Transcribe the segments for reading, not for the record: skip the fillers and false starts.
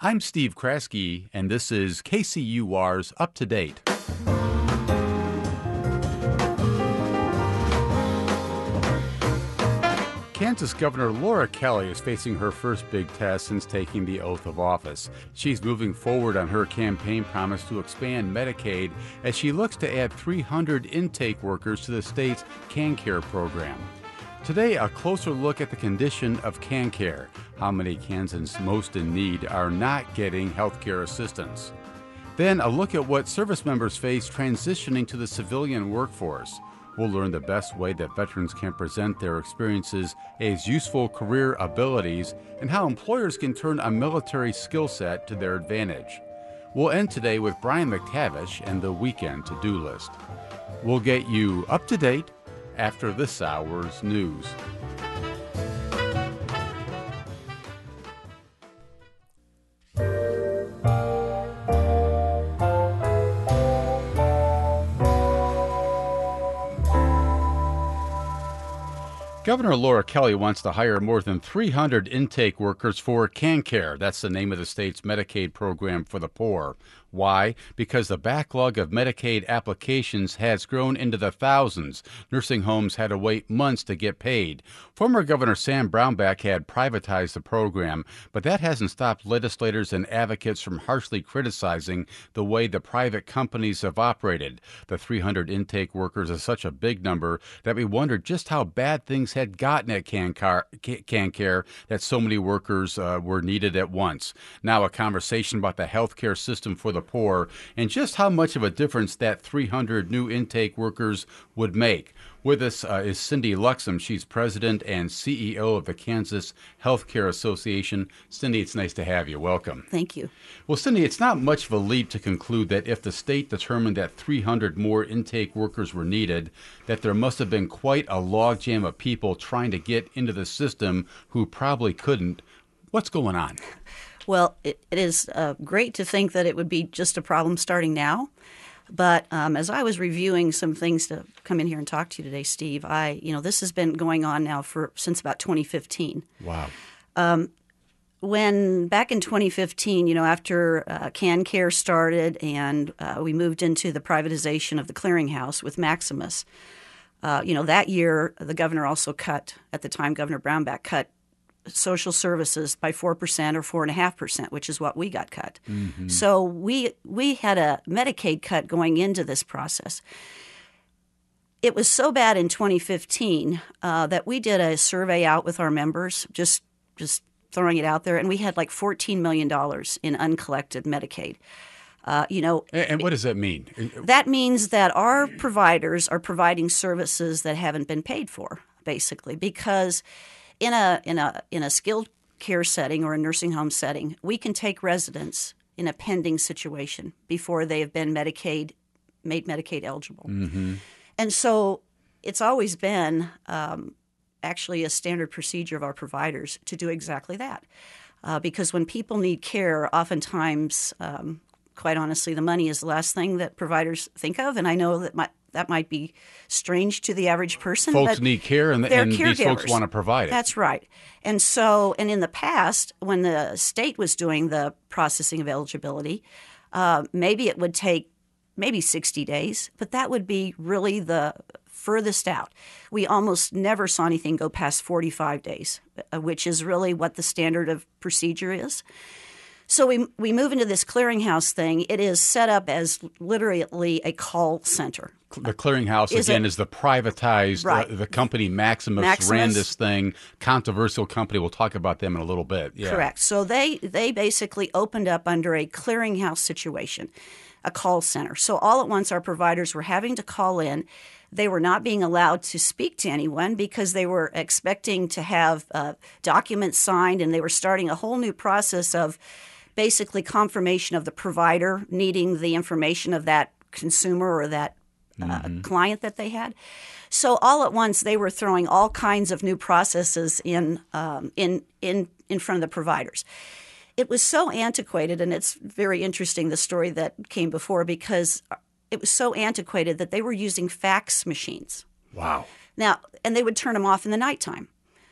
I'm Steve Kraske, and this is KCUR's Up to Date. Kansas Governor Laura Kelly is facing her first big test since taking the oath of office. She's moving forward on her campaign promise to expand Medicaid as she looks to add 300 intake workers to the state's CanCare program. Today, a closer look at the condition of CanCare. How many Kansans most in need are not getting health care assistance? Then, a look at what service members face transitioning to the civilian workforce. We'll learn the best way that veterans can present their experiences as useful career abilities and how employers can turn a military skill set to their advantage. We'll end today with Brian McTavish and the weekend to-do list. We'll get you up to date after this hour's news. Governor Laura Kelly wants to hire more than 300 intake workers for CanCare. That's the name of the state's Medicaid program for the poor. Why? Because the backlog of Medicaid applications has grown into the thousands. Nursing homes had to wait months to get paid. Former Governor Sam Brownback had privatized the program, but that hasn't stopped legislators and advocates from harshly criticizing the way the private companies have operated. The 300 intake workers is such a big number that we wondered just how bad things had gotten at CanCare that so many workers were needed at once. Now a conversation about the health care system for the poor and just how much of a difference that 300 new intake workers would make. With us is Cindy Luxem. She's president and CEO of the Kansas Healthcare Association. Cindy, it's nice to have you. Welcome. Thank you. Well, Cindy, it's not much of a leap to conclude that if the state determined that 300 more intake workers were needed, that there must have been quite a logjam of people trying to get into the system who probably couldn't. What's going on? Well, it is great to think that it would be just a problem starting now. But as I was reviewing some things to come in here and talk to you today, Steve, this has been going on now since about 2015. Wow. When back in 2015, after CanCare started and we moved into the privatization of the clearinghouse with Maximus, that year the governor also cut, at the time Governor Brownback cut social services by 4% or 4.5%, which is what we got cut. Mm-hmm. So we had a Medicaid cut going into this process. It was so bad in 2015 that we did a survey out with our members, just throwing it out there, and we had like $14 million in uncollected Medicaid. And what does that mean? That means that our providers are providing services that haven't been paid for, basically, because in a skilled care setting or a nursing home setting, we can take residents in a pending situation before they have been made Medicaid eligible. Mm-hmm. And so it's always been actually a standard procedure of our providers to do exactly that. Because when people need care, oftentimes, quite honestly, the money is the last thing that providers think of. And I know that might be strange to the average person. Folks need care, and these folks want to provide it. That's right. And in the past, when the state was doing the processing of eligibility, maybe it would take 60 days, but that would be really the furthest out. We almost never saw anything go past 45 days, which is really what the standard of procedure is. So we move into this clearinghouse thing. It is set up as literally a call center. The clearinghouse, is the privatized, right. The company Maximus ran this thing, controversial company. We'll talk about them in a little bit. Yeah. Correct. So they basically opened up under a clearinghouse situation, a call center. So all at once our providers were having to call in. They were not being allowed to speak to anyone because they were expecting to have documents signed, and they were starting a whole new process of basically confirmation of the provider needing the information of that consumer or that client that they had. So all at once, they were throwing all kinds of new processes in front of the providers. It was so antiquated, and it's very interesting, the story that came before, because it was so antiquated that they were using fax machines. Wow. Now, and they would turn them off in the nighttime.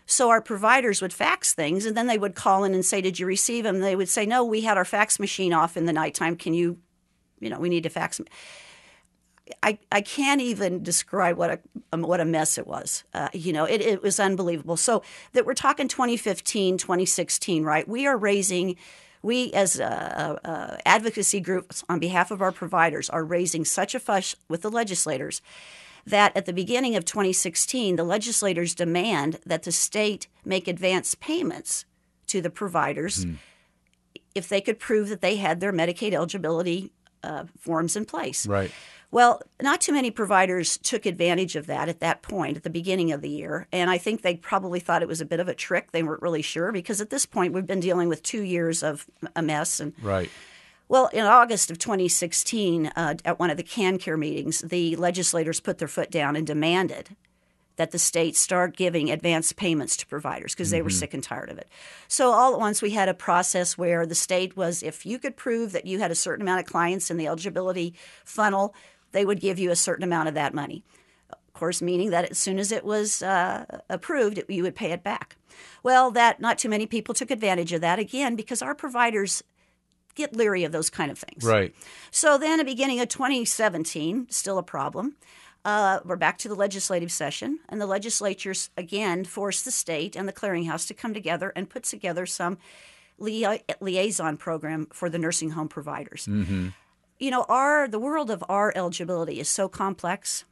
So our providers would fax things, and then they would call in and say, "Did you receive them?" They would say, "No, we had our fax machine off in the nighttime. Can you, we need to fax them." I can't even describe what a mess it was. It was unbelievable. So that we're talking 2015, 2016, right? We as advocacy groups on behalf of our providers are raising such a fuss with the legislators that at the beginning of 2016, the legislators demand that the state make advance payments to the providers if they could prove that they had their Medicaid eligibility forms in place. Right. Well, not too many providers took advantage of that at that point, at the beginning of the year. And I think they probably thought it was a bit of a trick. They weren't really sure because at this point we've been dealing with 2 years of a mess. And right. Well, in August of 2016, at one of the CanCare meetings, the legislators put their foot down and demanded that the state start giving advance payments to providers because they were sick and tired of it. So all at once we had a process where the state was, if you could prove that you had a certain amount of clients in the eligibility funnel, they would give you a certain amount of that money. Of course, meaning that as soon as it was approved, you would pay it back. Well, that not too many people took advantage of that, again, because our providers get leery of those kind of things. Right. So then at the beginning of 2017, still a problem, we're back to the legislative session, and the legislatures again forced the state and the clearinghouse to come together and put together some liaison program for the nursing home providers. Mm-hmm. The world of our eligibility is so complex,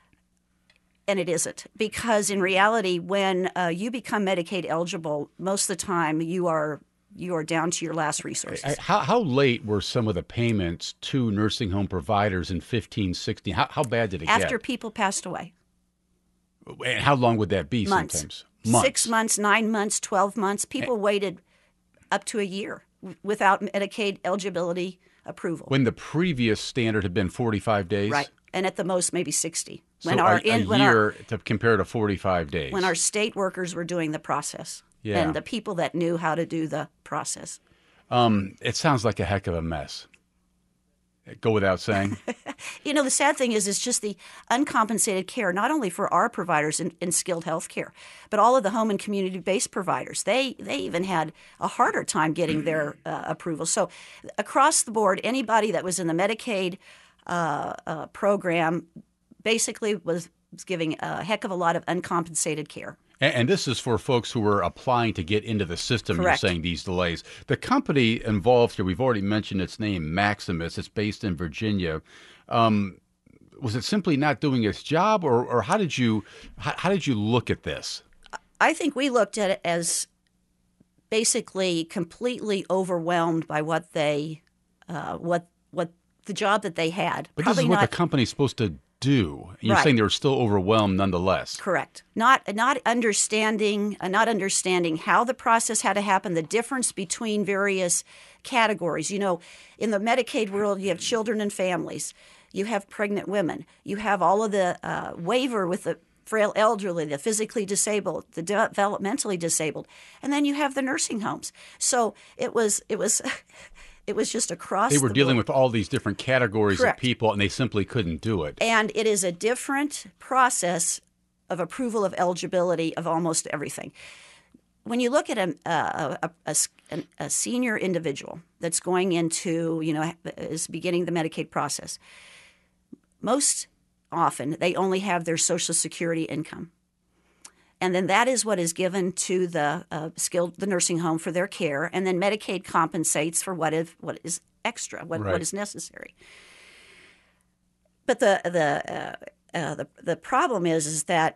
and it isn't, because in reality, when you become Medicaid eligible, most of the time you are down to your last resources. How late were some of the payments to nursing home providers in 15, 16? How bad did it get? After people passed away. And how long would that be Months. sometimes? Months. 6 months, 9 months, 12 months. People waited up to a year without Medicaid eligibility approval. When the previous standard had been 45 days? Right. And at the most, maybe 60. So a year to compare to 45 days. When our state workers were doing the process. Yeah. And the people that knew how to do the process. It sounds like a heck of a mess. Go without saying. The sad thing is it's just the uncompensated care, not only for our providers in skilled health care, but all of the home and community-based providers. They even had a harder time getting their approval. So across the board, anybody that was in the Medicaid program basically was giving a heck of a lot of uncompensated care. And this is for folks who were applying to get into the system. Correct. You're saying these delays. The company involved here, we've already mentioned its name, Maximus. It's based in Virginia. Was it simply not doing its job, or how did you look at this? I think we looked at it as basically completely overwhelmed by what they, what the job that they had. But this is what the company's supposed to do. And you're saying they were still overwhelmed nonetheless. Correct. Not understanding how the process had to happen, the difference between various categories. In the Medicaid world, you have children and families. You have pregnant women. You have all of the waiver with the frail elderly, the physically disabled, the developmentally disabled, and then you have the nursing homes. So it was it was just across the board. They were dealing with all these different categories Correct. of people, and they simply couldn't do it. And it is a different process of approval of eligibility of almost everything. When you look at a senior individual that's going into, is beginning the Medicaid process, most often they only have their Social Security income. And then that is what is given to the nursing home for their care, and then Medicaid compensates for what is extra, what is necessary. But the problem is that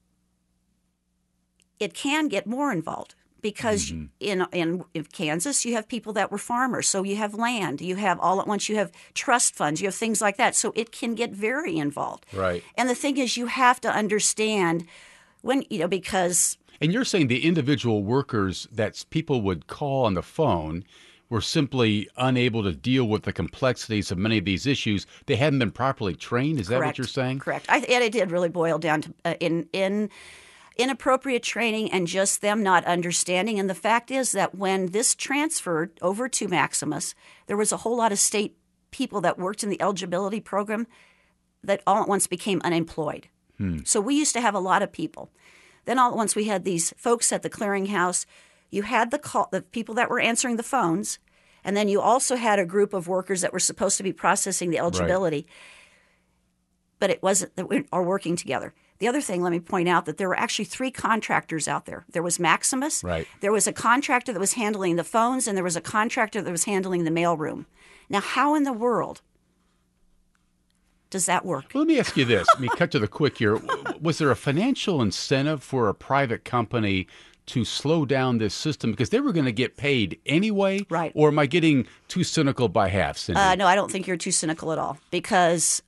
it can get more involved because in Kansas you have people that were farmers, so you have land, you have all at once you have trust funds, you have things like that, so it can get very involved. Right. And the thing is, you have to understand. Because... And you're saying the individual workers that people would call on the phone were simply unable to deal with the complexities of many of these issues. They hadn't been properly trained? Is that what you're saying? Correct. And it did really boil down to inappropriate training and just them not understanding. And the fact is that when this transferred over to Maximus, there was a whole lot of state people that worked in the eligibility program that all at once became unemployed. So we used to have a lot of people Then all at once we had these folks at the clearinghouse. You had the people that were answering the phones, and then you also had a group of workers that were supposed to be processing the eligibility. Right. But it wasn't that we are working together. The other thing, let me point out that there were actually 3 contractors out there. There was Maximus. Right. There was a contractor that was handling the phones, and there was a contractor that was handling the mailroom. Now, how in the world does that work? Well, let me ask you this. Let me cut to the quick here. Was there a financial incentive for a private company to slow down this system because they were going to get paid anyway? Right. Or am I getting too cynical by half, Cindy? No, I don't think you're too cynical at all because,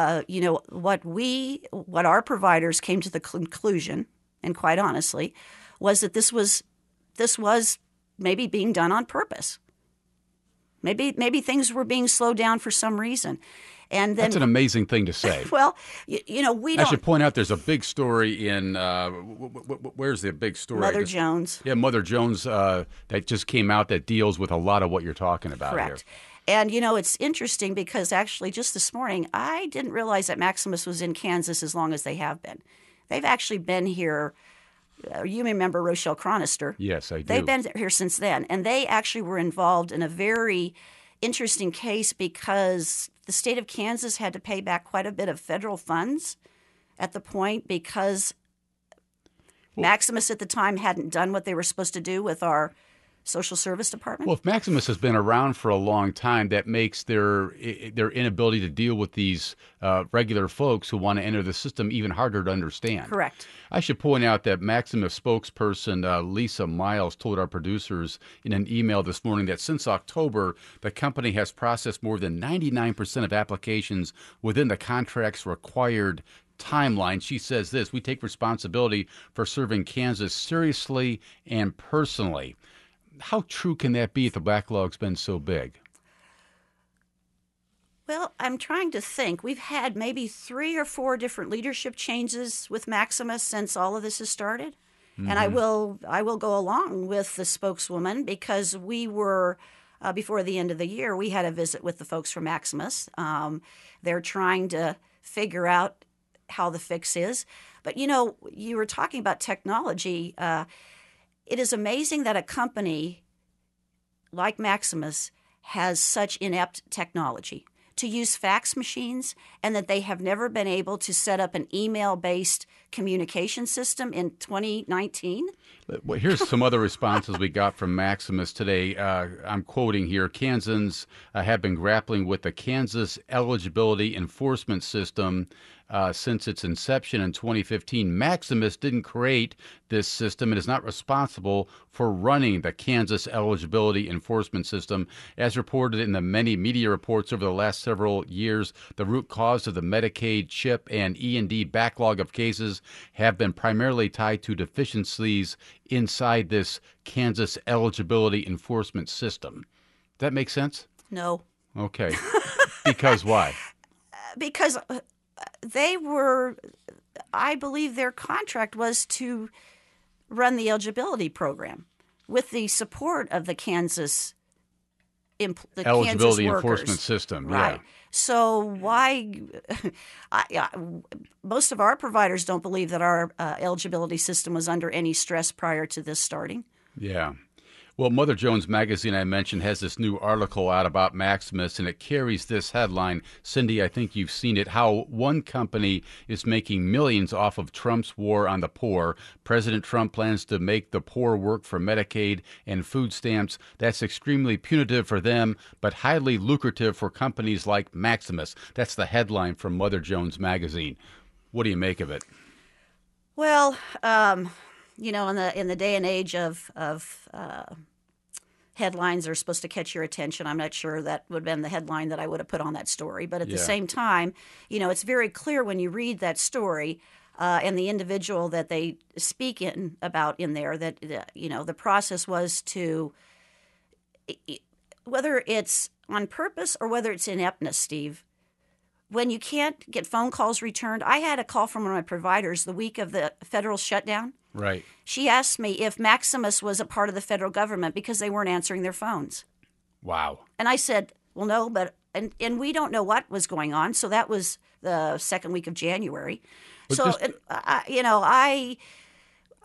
what our providers came to the conclusion, and quite honestly, was that this was maybe being done on purpose. Maybe things were being slowed down for some reason. And then, that's an amazing thing to say. Well, we don't. I should point out there's a big story in where's the big story? Mother Jones. Yeah, Mother Jones that just came out that deals with a lot of what you're talking about. Correct. Here. And it's interesting because actually just this morning I didn't realize that Maximus was in Kansas as long as they have been. They've actually been here. You remember Rochelle Chronister? Yes, I do. They've been here since then, and they actually were involved in a very interesting case because the state of Kansas had to pay back quite a bit of federal funds at the point because Maximus at the time hadn't done what they were supposed to do with our social service department. Well, if Maximus has been around for a long time, that makes their inability to deal with these regular folks who want to enter the system even harder to understand. Correct. I should point out that Maximus spokesperson Lisa Miles told our producers in an email this morning that since October, the company has processed more than 99% of applications within the contract's required timeline. She says this: "We take responsibility for serving Kansas seriously and personally." How true can that be if the backlog's been so big? Well, I'm trying to think. We've had maybe 3 or 4 different leadership changes with Maximus since all of this has started. Mm-hmm. And I will go along with the spokeswoman because we were, before the end of the year, we had a visit with the folks from Maximus. They're trying to figure out how the fix is. But, you were talking about technology. It is amazing that a company like Maximus has such inept technology to use fax machines and that they have never been able to set up an email-based communication system in 2019. Well, here's some other responses we got from Maximus today. I'm quoting here: "Kansans have been grappling with the Kansas Eligibility Enforcement System since its inception in 2015. Maximus didn't create this system and is not responsible for running the Kansas Eligibility Enforcement System. As reported in the many media reports over the last several years, the root cause of the Medicaid, CHIP, and E&D backlog of cases have been primarily tied to deficiencies inside this Kansas Eligibility Enforcement System." Does that make sense? No. Okay. Because why? Because I believe their contract was to run the eligibility program with the support of the Kansas Eligibility Kansas Enforcement System. Right. Yeah. So why? Most of our providers don't believe that our eligibility system was under any stress prior to this starting. Yeah. Well, Mother Jones Magazine, I mentioned, has this new article out about Maximus, and it carries this headline. Cindy, I think you've seen it: how one company is making millions off of Trump's war on the poor. President Trump plans to make the poor work for Medicaid and food stamps. That's extremely punitive for them, but highly lucrative for companies like Maximus. That's the headline from Mother Jones Magazine. What do you make of it? Well, in the day and age of headlines are supposed to catch your attention, I'm not sure that would have been the headline that I would have put on that story. But at the same time, it's very clear when you read that story and the individual that they speak about in there that the process was to, whether it's on purpose or whether it's ineptness, Steve. When you can't get phone calls returned, I had a call from one of my providers the week of the federal shutdown. Right. She asked me if Maximus was a part of the federal government because they weren't answering their phones. Wow. And I said, well, no, but and we don't know what was going on. So that was the second week of January. But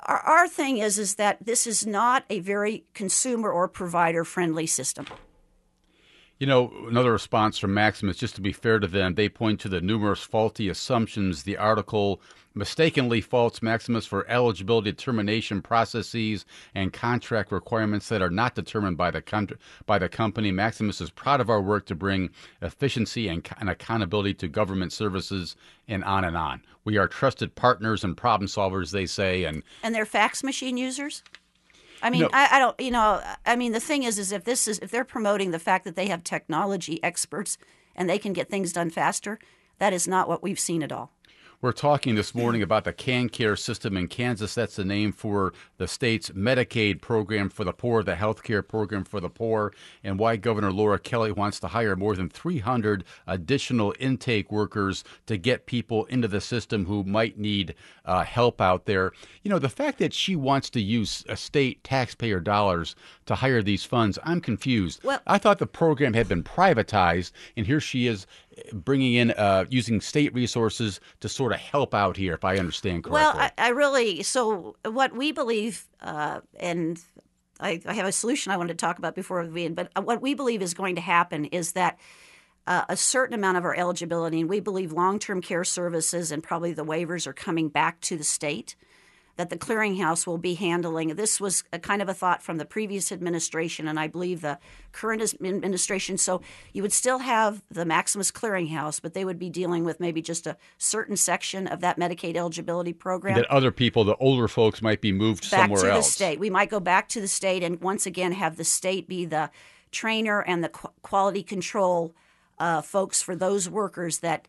Our thing is that this is not a very consumer or provider friendly system. You know, another response from Maximus, just to be fair to them, they point to the numerous faulty assumptions. The article mistakenly faults Maximus for eligibility determination processes and contract requirements that are not determined by the company. Maximus is proud of our work to bring efficiency and accountability to government services, and on and on. We are trusted partners and problem solvers, they say. And they're fax machine users? I mean, No. I don't, I mean, the thing is if they're promoting the fact that they have technology experts and they can get things done faster, that is not what we've seen at all. We're talking this morning about the CanCare system in Kansas. That's the name for the state's Medicaid program for the poor, the health care program for the poor, and why Governor Laura Kelly wants to hire more than 300 additional intake workers to get people into the system who might need help out there. You know, the fact that she wants to use state taxpayer dollars to hire these funds, I'm confused. Well, I thought the program had been privatized, and here she is bringing in, using state resources to sort of help out here, if I understand correctly. Well, I really, so what we believe, and I have a solution I wanted to talk about before we end, but what we believe is going to happen is that a certain amount of our eligibility, and we believe long-term care services and probably the waivers are coming back to the state, that the clearinghouse will be handling. This was a kind of a thought from the previous administration, and I believe the current administration. So you would still have the Maximus Clearinghouse, but they would be dealing with maybe just a certain section of that Medicaid eligibility program. That other people, the older folks, might be moved back somewhere to else. the state. We might go back to the state and once again have the state be the trainer and the quality control folks for those workers that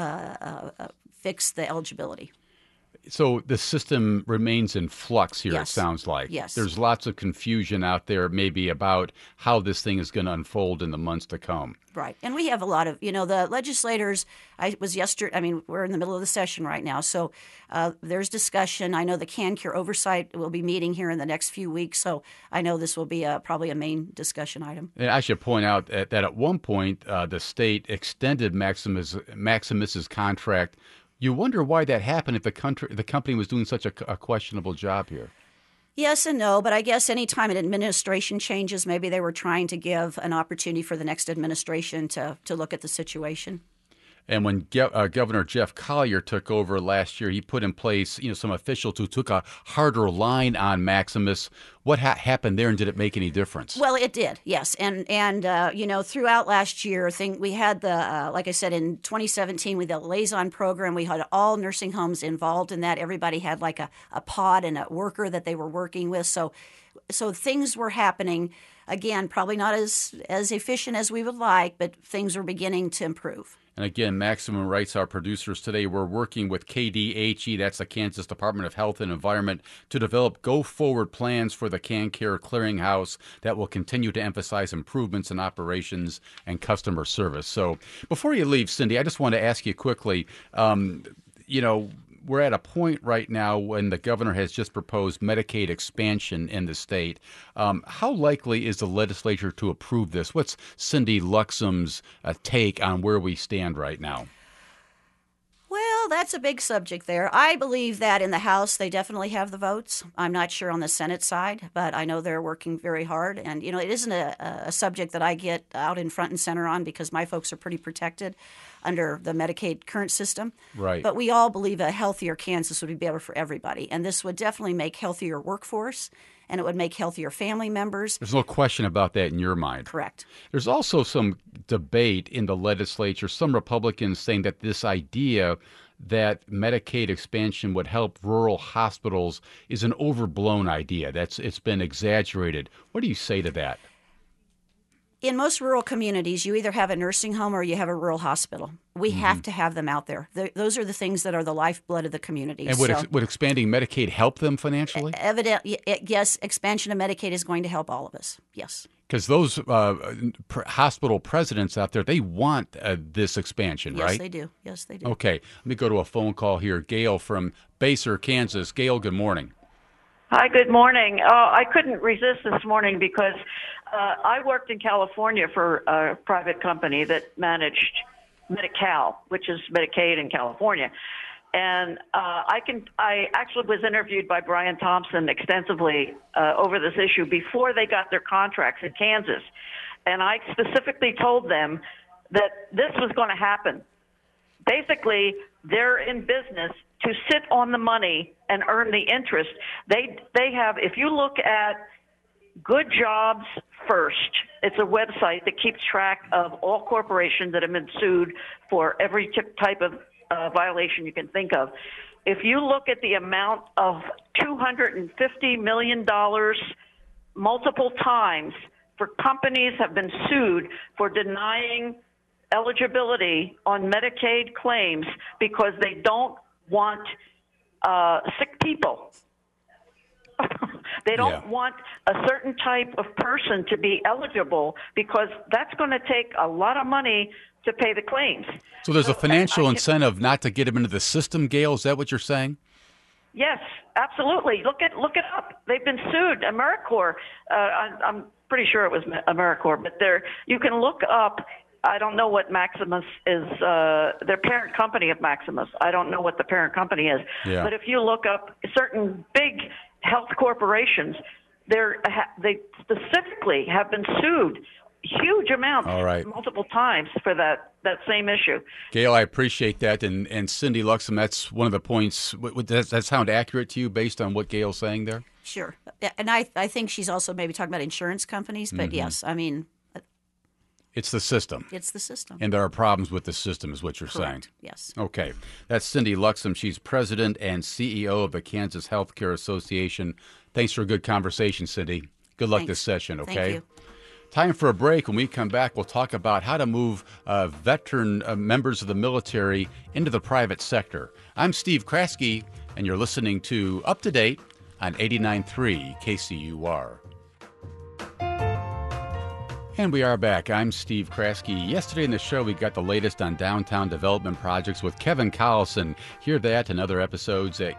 fix the eligibility. So the system remains in flux here, Yes. it sounds like. Yes. There's lots of confusion out there maybe about how this thing is going to unfold in the months to come. Right. And we have a lot of, the legislators, we're in the middle of the session right now. So there's discussion. I know the CanCare Oversight will be meeting here in the next few weeks. So I know this will be probably a main discussion item. And I should point out that at one point, the state extended Maximus's contract. You wonder why that happened if the company was doing such a questionable job here. Yes and no, but I guess any time an administration changes, maybe they were trying to give an opportunity for the next administration to look at the situation. And when Governor Jeff Collier took over last year, he put in place, some officials who took a harder line on Maximus. What happened there, and did it make any difference? Well, it did, yes. And throughout last year, we had like I said, in 2017, we had the liaison program. We had all nursing homes involved in that. Everybody had like a pod and a worker that they were working with. So things were happening. Again, probably not as efficient as we would like, but things were beginning to improve. And again, Maximum Rights, our producers today, we're working with KDHE, that's the Kansas Department of Health and Environment, to develop go-forward plans for the CanCare Clearinghouse that will continue to emphasize improvements in operations and customer service. So before you leave, Cindy, I just want to ask you quickly, we're at a point right now when the governor has just proposed Medicaid expansion in the state. How likely is the legislature to approve this? What's Cindy Luxem's take on where we stand right now? Well, that's a big subject there. I believe that in the House, they definitely have the votes. I'm not sure on the Senate side, but I know they're working very hard. And, it isn't a subject that I get out in front and center on because my folks are pretty protected under the Medicaid current system. Right. But we all believe a healthier Kansas would be better for everybody. And this would definitely make healthier workforce, and it would make healthier family members. There's no question about that in your mind. Correct. There's also some debate in the legislature, some Republicans saying that this idea that Medicaid expansion would help rural hospitals is an overblown idea. It's been exaggerated. What do you say to that? In most rural communities, you either have a nursing home or you have a rural hospital. We have to have them out there. Those are the things that are the lifeblood of the community. And would expanding Medicaid help them financially? Yes, expansion of Medicaid is going to help all of us, yes. Because those hospital presidents out there, they want this expansion, right? Yes, they do. Okay, let me go to a phone call here. Gail from Basehor, Kansas. Gail, good morning. Hi, good morning. I couldn't resist this morning because I worked in California for a private company that managed Medi-Cal, which is Medicaid in California. And I actually was interviewed by Brian Thompson extensively over this issue before they got their contracts in Kansas. And I specifically told them that this was going to happen. Basically, they're in business to sit on the money and earn the interest. They have, if you look at Good Jobs First, it's a website that keeps track of all corporations that have been sued for every type of violation you can think of. If you look at the amount of $250 million multiple times for companies have been sued for denying eligibility on Medicaid claims because they don't want sick people. They don't want a certain type of person to be eligible because that's going to take a lot of money to pay the claims. So there's a financial incentive not to get them into the system, Gail? Is that what you're saying? Yes, absolutely. Look it up. They've been sued. AmeriCorps. I'm pretty sure it was AmeriCorps, but you can look up. I don't know what Maximus is. Their parent company of Maximus. I don't know what the parent company is. Yeah. But if you look up certain big health corporations, they specifically have been sued huge amounts, multiple times for that same issue. Gail, I appreciate that. And Cindy Luxem, that's one of the points. Does that sound accurate to you based on what Gail's saying there? Sure. And I think she's also maybe talking about insurance companies, but yes, I mean. It's the system. It's the system. And there are problems with the system is what you're saying. Yes. Okay. That's Cindy Luxem. She's president and CEO of the Kansas Healthcare Association. Thanks for a good conversation, Cindy. Good luck this session, okay? Thank you. Time for a break. When we come back, we'll talk about how to move veteran members of the military into the private sector. I'm Steve Kraske, and you're listening to Up to Date on 89.3 KCUR. And we are back. I'm Steve Kraske. Yesterday in the show, we got the latest on downtown development projects with Kevin Collison. Hear that and other episodes at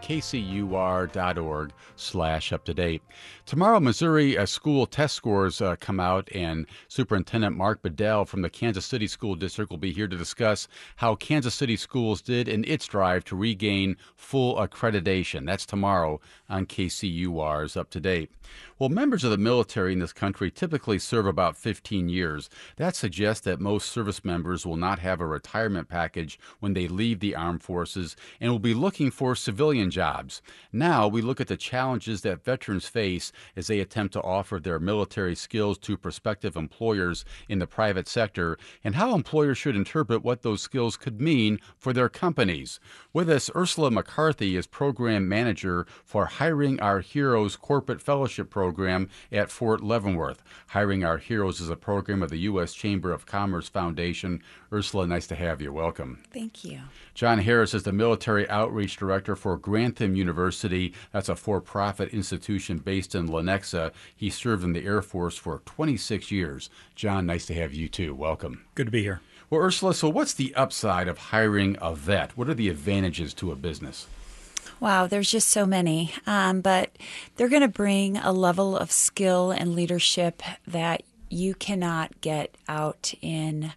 kcur.org/uptodate. Tomorrow, Missouri school test scores come out, and Superintendent Mark Bedell from the Kansas City School District will be here to discuss how Kansas City Schools did in its drive to regain full accreditation. That's tomorrow on KCUR's Up to Date. Well, members of the military in this country typically serve about 15 years. That suggests that most service members will not have a retirement package when they leave the armed forces and will be looking for civilian jobs. Now we look at the challenges that veterans face as they attempt to offer their military skills to prospective employers in the private sector and how employers should interpret what those skills could mean for their companies. With us, Ursula McCarthy is program manager for Hiring Our Heroes Corporate Fellowship Program at Fort Leavenworth. Hiring Our Heroes is a program of the U.S. Chamber of Commerce Foundation. Ursula, nice to have you. Welcome. Thank you. John Harris is the Military Outreach Director for Grantham University. That's a for-profit institution based in Lenexa. He served in the Air Force for 26 years. John, nice to have you too. Welcome. Good to be here. Well, Ursula, so what's the upside of hiring a vet? What are the advantages to a business? Wow, there's just so many. But they're going to bring a level of skill and leadership that you cannot get out in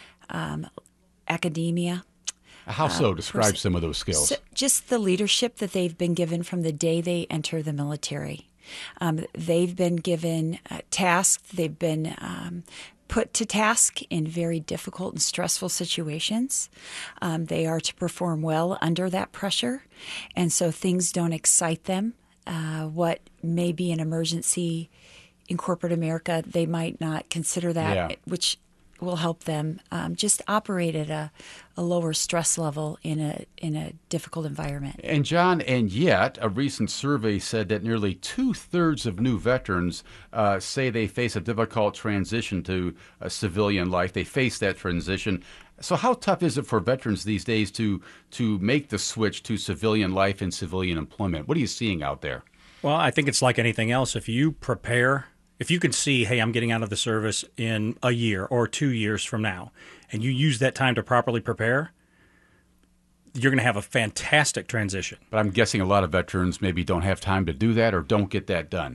academia. How so? Describe some of those skills. So just the leadership that they've been given from the day they enter the military. They've been given tasks. They've been put to task in very difficult and stressful situations. They are to perform well under that pressure, and so things don't excite them. What may be an emergency in corporate America, they might not consider that, which will help them just operate at a lower stress level in a difficult environment. And John, and yet a recent survey said that nearly 2/3 of new veterans say they face a difficult transition to civilian life. They face that transition. So how tough is it for veterans these days to make the switch to civilian life and civilian employment? What are you seeing out there? Well, I think it's like anything else. If you prepare, if you can see, hey, I'm getting out of the service in a year or 2 years from now, and you use that time to properly prepare, you're going to have a fantastic transition. But I'm guessing a lot of veterans maybe don't have time to do that or don't get that done.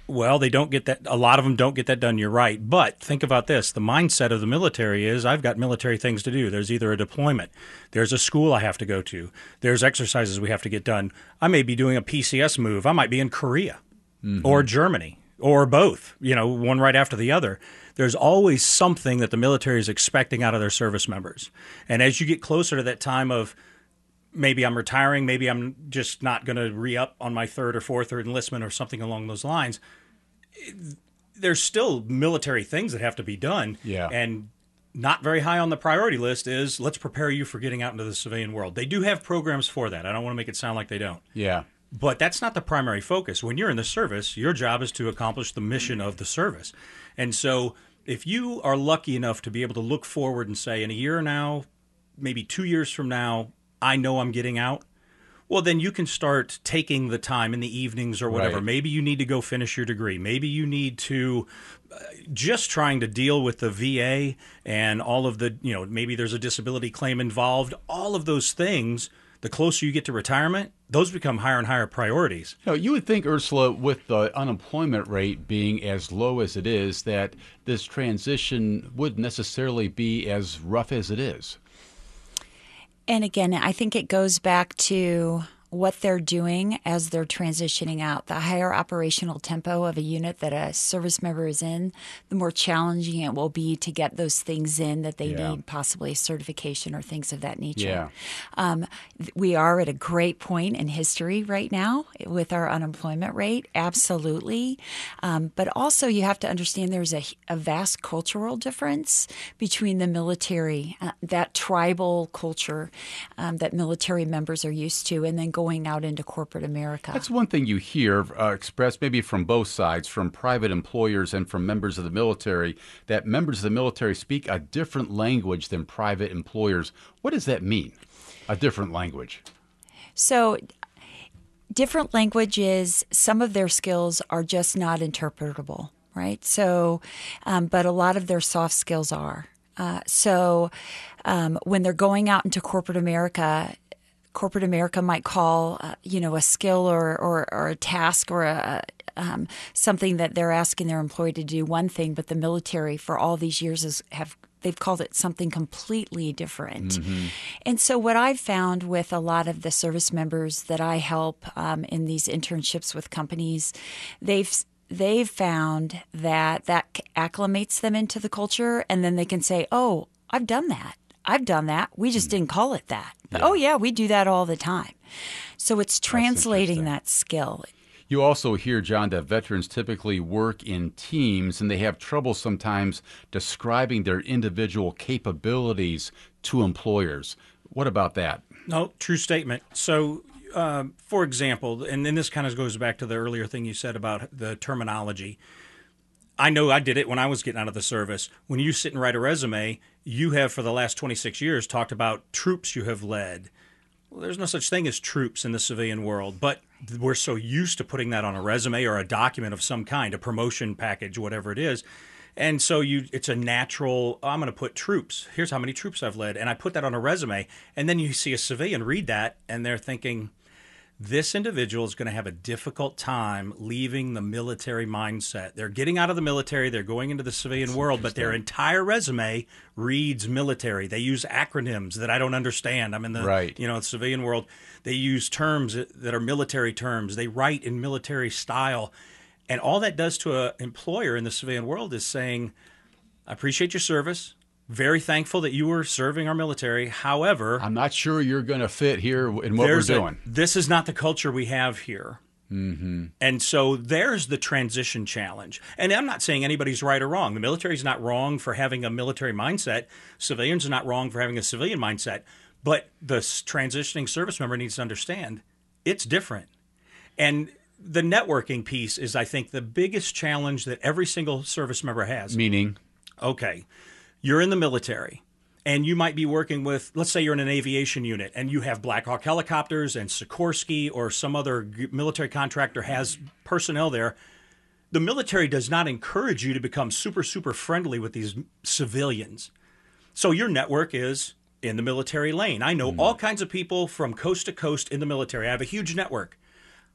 Well, they don't get that. A lot of them don't get that done. You're right. But think about this. The mindset of the military is I've got military things to do. There's either a deployment. There's a school I have to go to. There's exercises we have to get done. I may be doing a PCS move. I might be in Korea or Germany or both, one right after the other. There's always something that the military is expecting out of their service members. And as you get closer to that time of maybe I'm retiring, maybe I'm just not going to re-up on my third or fourth or enlistment or something along those lines, there's still military things that have to be done. Yeah. And not very high on the priority list is let's prepare you for getting out into the civilian world. They do have programs for that. I don't want to make it sound like they don't. Yeah. But that's not the primary focus. When you're in the service, your job is to accomplish the mission of the service. And so if you are lucky enough to be able to look forward and say, in a year now, maybe 2 years from now, I know I'm getting out, well, then you can start taking the time in the evenings or whatever. Right. Maybe you need to go finish your degree. Maybe you need to just trying to deal with the VA and all of the, maybe there's a disability claim involved. All of those things, the closer you get to retirement, those become higher and higher priorities. You would think, Ursula, with the unemployment rate being as low as it is, that this transition wouldn't necessarily be as rough as it is. And again, I think it goes back to what they're doing as they're transitioning out. The higher operational tempo of a unit that a service member is in, the more challenging it will be to get those things in that they need, possibly certification or things of that nature. We are at a great point in history right now with our unemployment rate, absolutely. But also you have to understand there's a vast cultural difference between the military, that tribal culture that military members are used to, and then going out into corporate America. That's one thing you hear expressed maybe from both sides, from private employers and from members of the military, that members of the military speak a different language than private employers. What does that mean, a different language? So different languages, some of their skills are just not interpretable, right? So, but a lot of their soft skills are. When they're going out into corporate America might call, a skill or a task or something that they're asking their employee to do one thing, but the military for all these years they've called it something completely different. Mm-hmm. And so what I've found with a lot of the service members that I help in these internships with companies, they've found that acclimates them into the culture, and then they can say, oh, I've done that. We just didn't call it that. But, oh, yeah, we do that all the time. So it's translating that skill. You also hear, John, that veterans typically work in teams and they have trouble sometimes describing their individual capabilities to employers. What about that? No, true statement. So, for example, and then this kind of goes back to the earlier thing you said about the terminology. I know I did it when I was getting out of the service. When you sit and write a resume, you have for the last 26 years talked about troops you have led. Well, there's no such thing as troops in the civilian world, but we're so used to putting that on a resume or a document of some kind, a promotion package, whatever it is. And so it's a natural, I'm going to put troops. Here's how many troops I've led. And I put that on a resume. And then you see a civilian read that, and they're thinking, this individual is going to have a difficult time leaving the military mindset. They're getting out of the military. They're going into the civilian world, but their entire resume reads military. They use acronyms that I don't understand. I'm in the civilian world. They use terms that are military terms. They write in military style. And all that does to an employer in the civilian world is saying, I appreciate your service. Very thankful that you were serving our military. However, I'm not sure you're going to fit here in what we're doing. This is not the culture we have here. Mm-hmm. And so there's the transition challenge. And I'm not saying anybody's right or wrong. The military is not wrong for having a military mindset. Civilians are not wrong for having a civilian mindset. But the transitioning service member needs to understand it's different. And the networking piece is, I think, the biggest challenge that every single service member has. Meaning? Okay. You're in the military, and you might be working with, let's say you're in an aviation unit, and you have Black Hawk helicopters and Sikorsky or some other military contractor has personnel there. The military does not encourage you to become super, super friendly with these civilians. So your network is in the military lane. I know all kinds of people from coast to coast in the military. I have a huge network.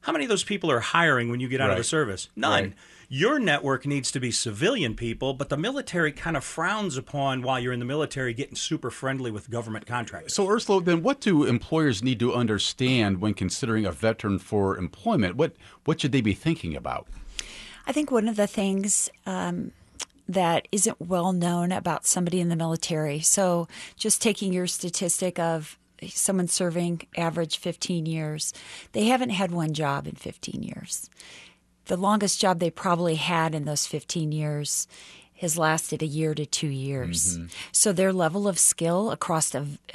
How many of those people are hiring when you get out of the service? None. Right. Your network needs to be civilian people, but the military kind of frowns upon, while you're in the military, getting super friendly with government contractors. So, Ursula, then what do employers need to understand when considering a veteran for employment? What should they be thinking about? I think one of the things that isn't well known about somebody in the military, so just taking your statistic of someone serving average 15 years, they haven't had one job in 15 years. The longest job they probably had in those 15 years has lasted a year to 2 years. Mm-hmm. So their level of skill across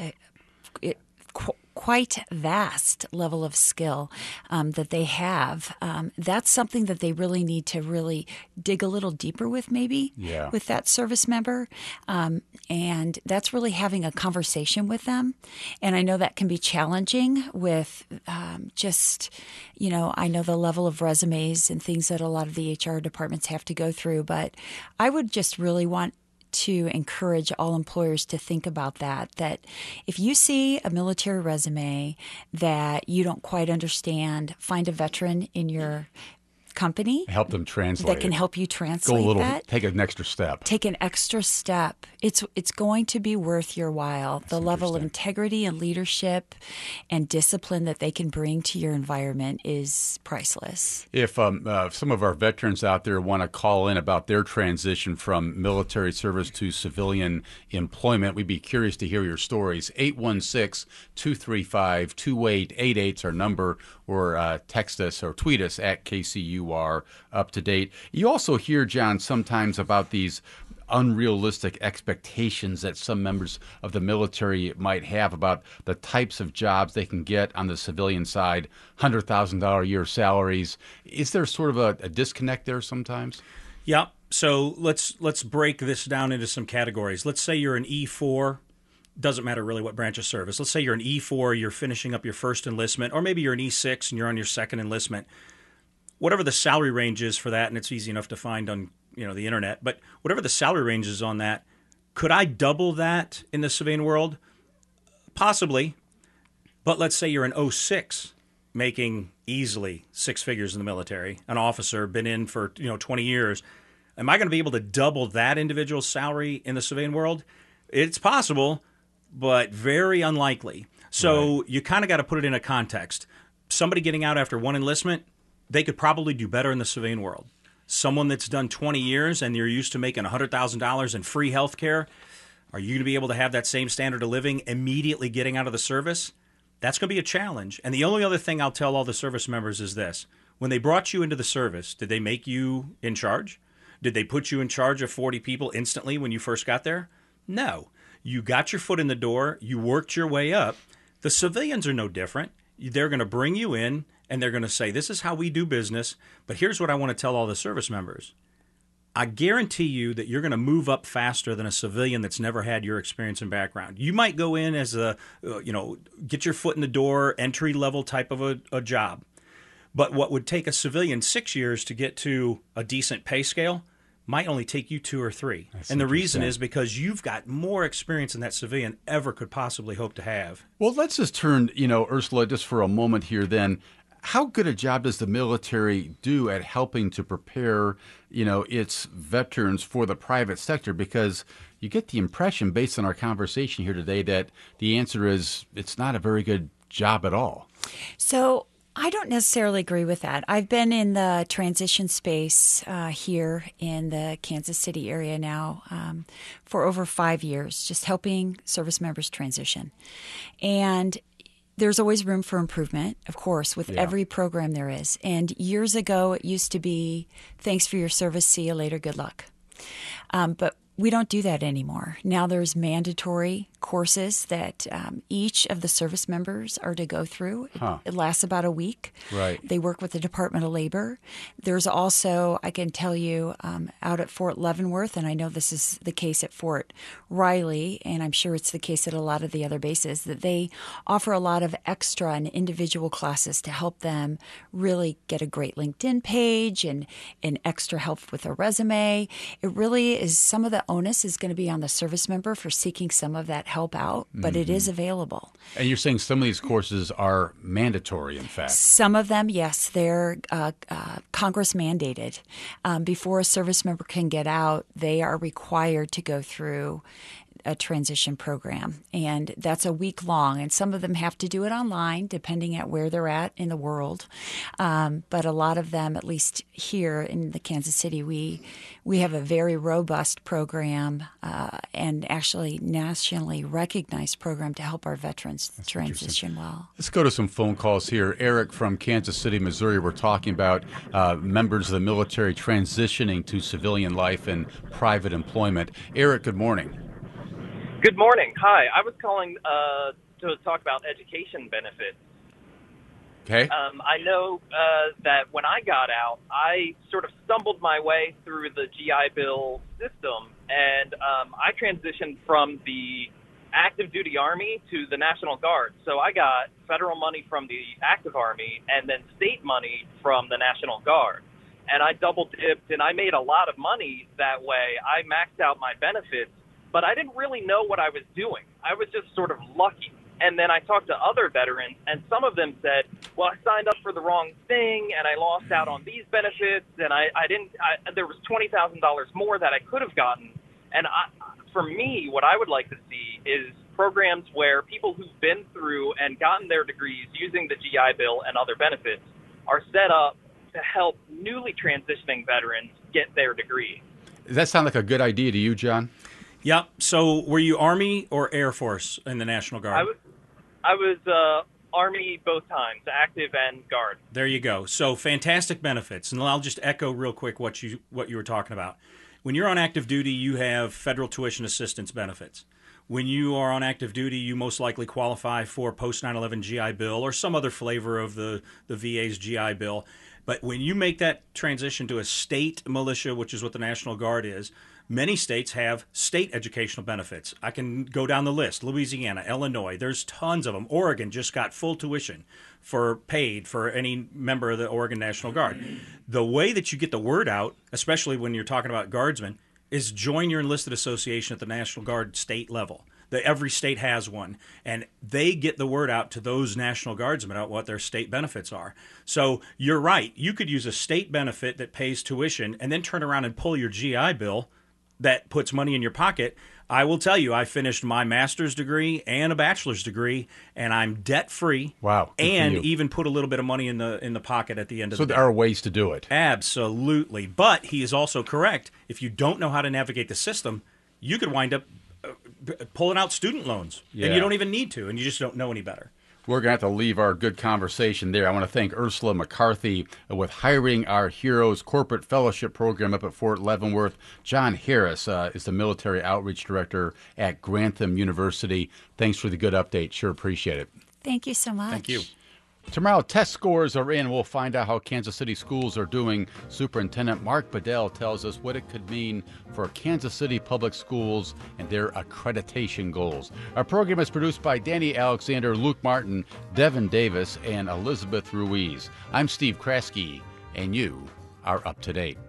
quite vast level of skill that they have, that's something that they really need to really dig a little deeper with, maybe, with that service member. And that's really having a conversation with them. And I know that can be challenging with I know the level of resumes and things that a lot of the HR departments have to go through. But I would just really want to encourage all employers to think about that if you see a military resume that you don't quite understand, find a veteran in your company. Help them translate. That can help you translate that. Take an extra step. Take an extra step. It's going to be worth your while. The level of integrity and leadership and discipline that they can bring to your environment is priceless. If some of our veterans out there want to call in about their transition from military service to civilian employment, we'd be curious to hear your stories. 816-235-2888 is our number, or text us or tweet us at KCUR Up to Date. You also hear, John, sometimes about these unrealistic expectations that some members of the military might have about the types of jobs they can get on the civilian side, $100,000 a year salaries. Is there sort of a disconnect there sometimes? Yeah. So let's break this down into some categories. Let's say you're an E4. Doesn't matter really what branch of service. Let's say you're an E4, you're finishing up your first enlistment, or maybe you're an E6 and you're on your second enlistment. Whatever the salary range is for that, and it's easy enough to find on the internet, but whatever the salary range is on that, could I double that in the civilian world? Possibly. But let's say you're an 06 making easily six figures in the military, an officer, been in for 20 years. Am I going to be able to double that individual's salary in the civilian world? It's possible, but very unlikely. So You kind of got to put it in a context. Somebody getting out after one enlistment, they could probably do better in the civilian world. Someone that's done 20 years and you're used to making $100,000 in free health care, are you going to be able to have that same standard of living immediately getting out of the service? That's going to be a challenge. And the only other thing I'll tell all the service members is this. When they brought you into the service, did they make you in charge? Did they put you in charge of 40 people instantly when you first got there? No. You got your foot in the door. You worked your way up. The civilians are no different. They're going to bring you in, and they're going to say, this is how we do business, but here's what I want to tell all the service members. I guarantee you that you're going to move up faster than a civilian that's never had your experience and background. You might go in as get your foot in the door, entry-level type of a job. But what would take a civilian 6 years to get to a decent pay scale might only take you 2 or 3. And the reason is because you've got more experience than that civilian ever could possibly hope to have. Well, let's just turn, Ursula, just for a moment here then. How good a job does the military do at helping to prepare, its veterans for the private sector? Because you get the impression, based on our conversation here today, that the answer is it's not a very good job at all. So I don't necessarily agree with that. I've been in the transition space here in the Kansas City area now for over 5 years, just helping service members transition. And there's always room for improvement, of course, with every program there is. And years ago, it used to be, thanks for your service, see you later, good luck. But we don't do that anymore. Now there's mandatory courses that each of the service members are to go through. It lasts about a week. Right. They work with the Department of Labor. There's also, I can tell you, out at Fort Leavenworth, and I know this is the case at Fort Riley, and I'm sure it's the case at a lot of the other bases, that they offer a lot of extra and individual classes to help them really get a great LinkedIn page and extra help with a resume. It really is some of the onus is going to be on the service member for seeking some of that help out, but it is available. And you're saying some of these courses are mandatory, in fact. Some of them, yes, they're Congress mandated. Before a service member can get out, they are required to go through a transition program, and that's a week long, and some of them have to do it online depending at where they're at in the world, but a lot of them, at least here in the Kansas City, we have a very robust program and actually nationally recognized program to help our veterans transition well. Let's go to some phone calls here. Eric from Kansas City, Missouri. We're talking about members of the military transitioning to civilian life and private employment. Eric, good morning. Good morning. Hi. I was calling to talk about education benefits. Okay. I know that when I got out, I sort of stumbled my way through the GI Bill system, and I transitioned from the active duty Army to the National Guard. So I got federal money from the active Army and then state money from the National Guard. And I double dipped, and I made a lot of money that way. I maxed out my benefits, but I didn't really know what I was doing. I was just sort of lucky. And then I talked to other veterans, and some of them said, well, I signed up for the wrong thing, and I lost out on these benefits, and there was $20,000 more that I could have gotten. And for me, what I would like to see is programs where people who've been through and gotten their degrees using the GI Bill and other benefits are set up to help newly transitioning veterans get their degree. Does that sound like a good idea to you, John? Yep. So were you Army or Air Force in the National Guard? I was Army both times, active and Guard. There you go. So fantastic benefits. And I'll just echo real quick what you were talking about. When you're on active duty, you have federal tuition assistance benefits. When you are on active duty, you most likely qualify for post 9/11 GI Bill or some other flavor of the VA's GI Bill. But when you make that transition to a state militia, which is what the National Guard is, many states have state educational benefits. I can go down the list. Louisiana, Illinois, there's tons of them. Oregon just got full tuition paid for any member of the Oregon National Guard. The way that you get the word out, especially when you're talking about guardsmen, is join your enlisted association at the National Guard state level. Every state has one, and they get the word out to those National Guardsmen about what their state benefits are. So you're right. You could use a state benefit that pays tuition and then turn around and pull your GI Bill that puts money in your pocket. I will tell you, I finished my master's degree and a bachelor's degree, and I'm debt-free. Wow. And even put a little bit of money in the pocket at the end of the day. So there are ways to do it. Absolutely. But he is also correct. If you don't know how to navigate the system, you could wind up pulling out student loans. Yeah. And you don't even need to, and you just don't know any better. We're going to have to leave our good conversation there. I want to thank Ursula McCarthy with Hiring Our Heroes Corporate Fellowship Program up at Fort Leavenworth. John Harris is the Military Outreach Director at Grantham University. Thanks for the good update. Sure appreciate it. Thank you so much. Thank you. Tomorrow, test scores are in. We'll find out how Kansas City schools are doing. Superintendent Mark Bedell tells us what it could mean for Kansas City public schools and their accreditation goals. Our program is produced by Danny Alexander, Luke Martin, Devin Davis, and Elizabeth Ruiz. I'm Steve Kraske, and you are up to date.